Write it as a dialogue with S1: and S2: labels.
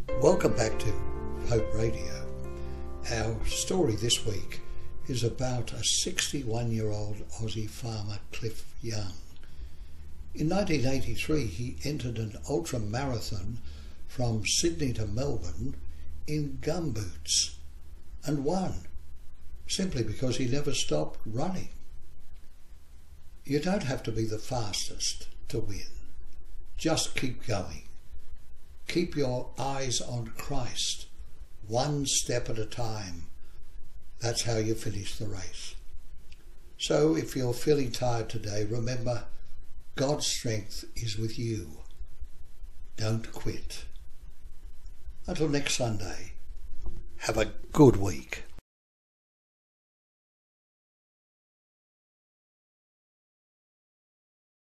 S1: Welcome back to Hope Radio. Our story this week is about a 61-year-old Aussie farmer, Cliff Young. In 1983 he entered an ultra-marathon from Sydney to Melbourne in gumboots and won, simply because he never stopped running. You don't have to be the fastest to win. Just keep going. Keep your eyes on Christ, one step at a time. That's how you finish the race. So if you're feeling tired today, remember, God's strength is with you. Don't quit. Until next Sunday, have a good week.